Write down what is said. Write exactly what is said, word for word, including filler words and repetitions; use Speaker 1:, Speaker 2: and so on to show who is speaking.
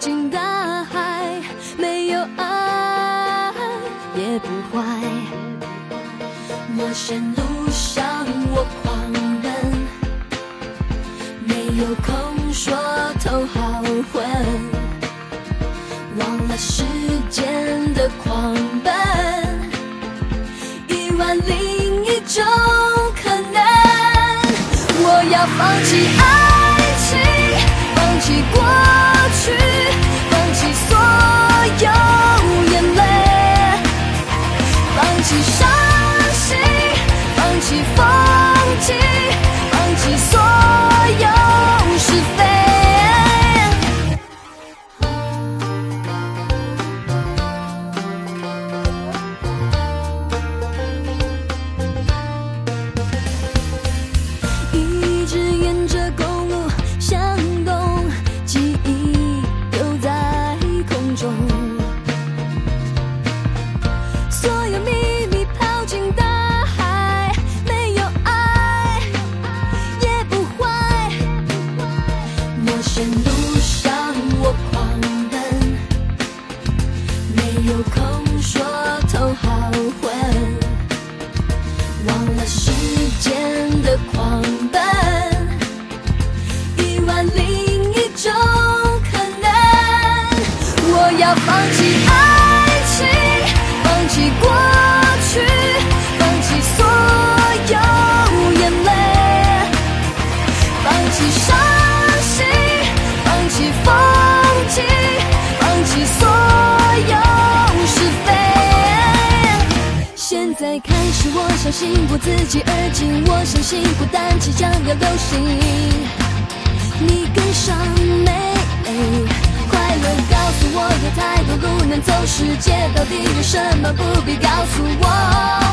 Speaker 1: 进大海，没有爱也不坏。陌生路上我狂奔，没有空说头好昏，忘了时间的狂奔，一万零一种可能。我要放弃爱情，放弃过去，放弃所有眼泪，放弃伤心，放弃放弃，放弃所有是非。一直沿着公路向东，记忆留在空中，所有秘密抛进大海，没有爱也不坏。陌生路上我狂奔，没有空说头好昏，忘了时间的狂奔，一万零一种可能。我要放弃爱情，放弃过去，放弃所有眼泪，放弃伤心，放弃放弃，放弃所有是非。现在开始我相信我自己而今，我相信不单即将要流行，你更上美丽。快乐告诉我有太多路能走，世界到底有什么不必告诉我。